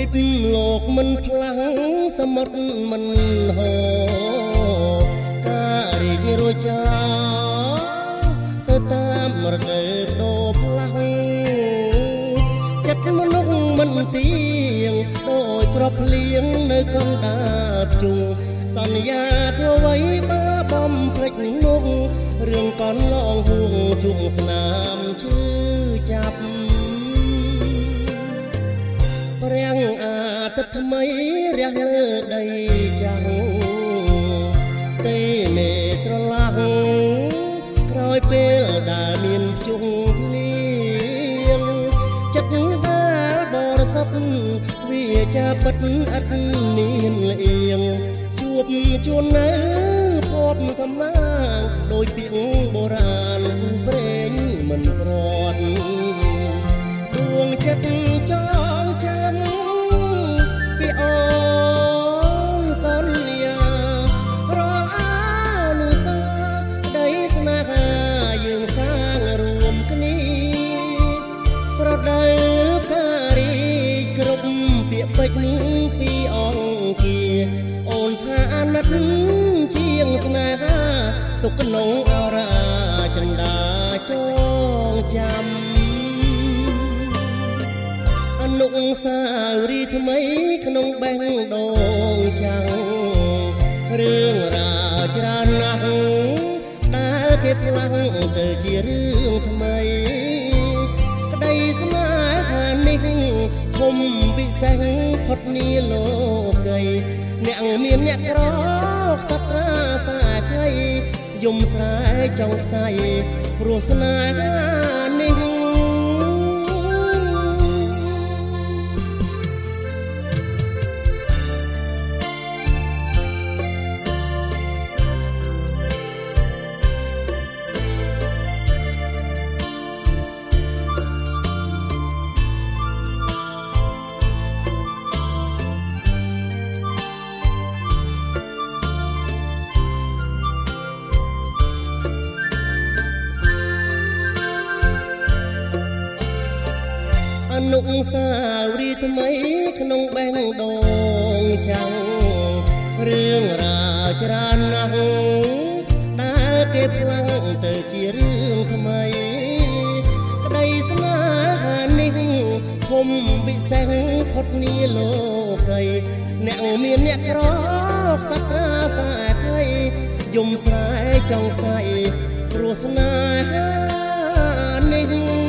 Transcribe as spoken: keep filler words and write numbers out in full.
បលោកមិនផ្លាំងសមុទ្រមិនហូរការរីករួចចាទៅតាមរដូវដូរផ្លាំងចិត្តមនុស្សមិនទៀងដោយទ្របភ្លៀងនៅកណ្ដាលជុងសន្យាធ្វើអ្វីបើបំភ្លេចនោះរឿងកនឡងហួងជុំស្នាមឈឺចាប់រាំងអាទិត្យថ្មីរះលើដីចាំងទេមេស្រឡះក្រោយពេលដែលមានភ្ជុំភ្លៀងចិត្តដែលបរិសុទ្ធវាចាពិតឥតមានលៀងជួបជួននៅភពសំណាងដោយពាក្យបុរាណគូព្រេងមិនព្រាត់ដួងចិត្តចងចាំពីអូនសន្យារងអនុសាដីស្នេហាយើងសាងរួមគ្នាប្រដៅការីគ្រប់ពាក្យពេចន៍ពីអង្គាអូនថាអាណិតជាងស្នេហាទុកក្នុងអរាចិន្តាចងចាំអនុស្សាវរីយ៍ថ្មីក្នុងបេះដូងចាំងរឿងរ៉ាវច្រើនណាស់ដែលគេផ្លាំងទៅជារឿងថ្មីក្តីស្នេហានេះធំពិសេសផុតនីលោកីអ្នកមានអ្នកក្រសត្រាសាខៃយំស្រែចង់ខ្សែព្រោះស្នេហានេះអនុស្សាវរីយ៍ថ្មីក្នុងបេះដូងចាំងរឿងរ៉ាវច្រើនណាស់ដែលគេផ្លាំងទៅជារឿងថ្មីក្តីស្នេហានេះធំពិសេសផុតនីលោកីអ្នកមានអ្នកក្រសត្រាសាខៃយំស្រែចង់ខ្សែព្រោះស្នេហានេះ